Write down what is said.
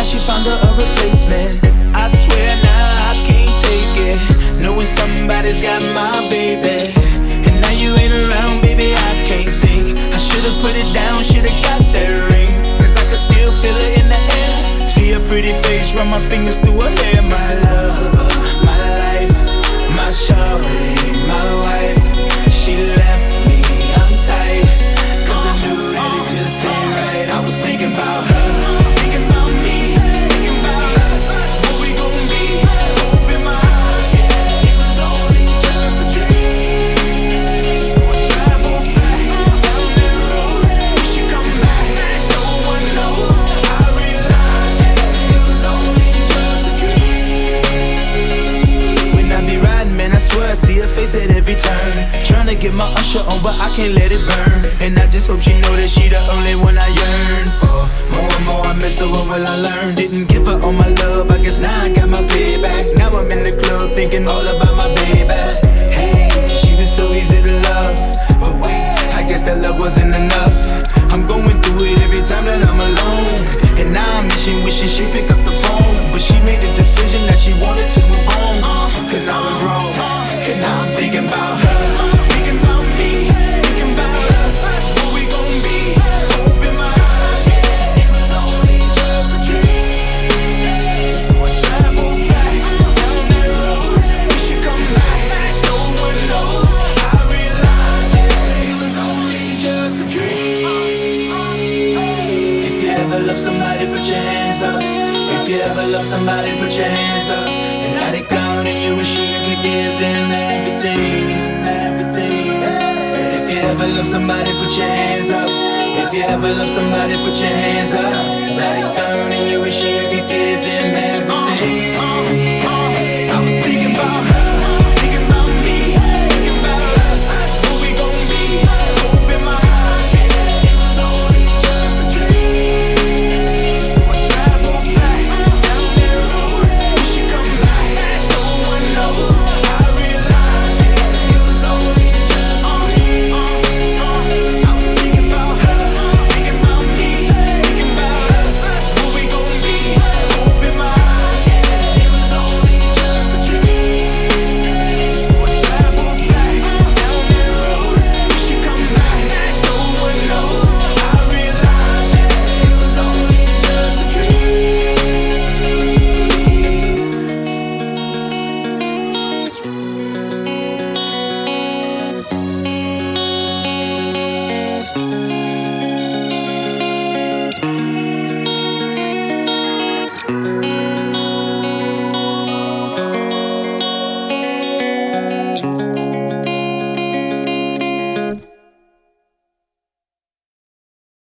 she found her a replacement. I swear now I can't take it, knowing somebody's got my baby. And now you ain't around, baby, I can't think. I should've put it down, should've got that ring, cause I can still feel it in the air. See her pretty face, run my fingers through her hair. My love, my life, my shorty, my wife. She left me, I'm tight, cause I knew that it just ain't right. I was thinking about her, thinking about me, thinking about us, what we gon' be. Hope in my eyes, yeah, it was only just a dream. So I travel back down that road, we should come back, no one knows. I realized, yeah, it was only just a dream. When I be riding, man, I swear I see her face at every turn. Tryna get my usher on, but I can't let it burn. And I just hope she know that she the only one I yearn for. More and more I miss her, what will I learn? Didn't give her all my love, I guess now I got my payback. Now I'm in the club thinking all about my baby. Hey, she was so easy to love, but wait, I guess that love wasn't enough. I'm going through it every time that I'm alone, and now I'm wishing she'd pick up the phone. But she made the decision that she wanted to move on, cause I was wrong. And I was thinking about her, thinking about me, thinking about us, what we gon' be. Hope in my eyes, yeah, it was only just a dream. So I travel back down that road, we should come back, no one knows. I realized, yeah, it was only just a dream. If you ever love somebody, put your hands up. If you ever love somebody, put your hands up. And now they gone and you wish you could give them everything, everything. Said if you ever love somebody, put your hands up. If you ever love somebody, put your hands up.